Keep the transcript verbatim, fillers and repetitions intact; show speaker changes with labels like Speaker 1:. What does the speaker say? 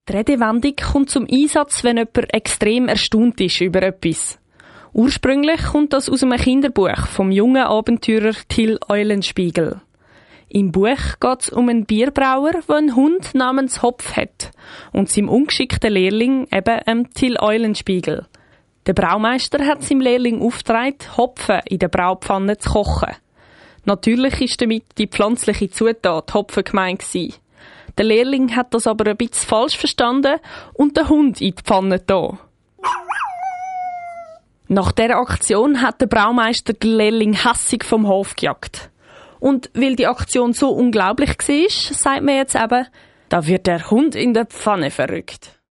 Speaker 1: Die Redewendung kommt zum Einsatz, wenn jemand extrem erstaunt ist über etwas. Ursprünglich kommt das aus einem Kinderbuch vom jungen Abenteurer Till Eulenspiegel. Im Buch geht es um einen Bierbrauer, der einen Hund namens Hopf hat und seinem ungeschickten Lehrling eben ähm, Till Eulenspiegel. Der Braumeister hat seinem Lehrling aufgetragen, Hopfen in der Braupfanne zu kochen. Natürlich ist damit die pflanzliche Zutat Hopfen gemeint gewesen. Der Lehrling hat das aber ein bisschen falsch verstanden und den Hund in die Pfanne da. Nach dieser Aktion hat der Braumeister den Lehrling hässig vom Hof gejagt. Und weil die Aktion so unglaublich war, sagt man jetzt eben, da wird der Hund in der Pfanne verrückt.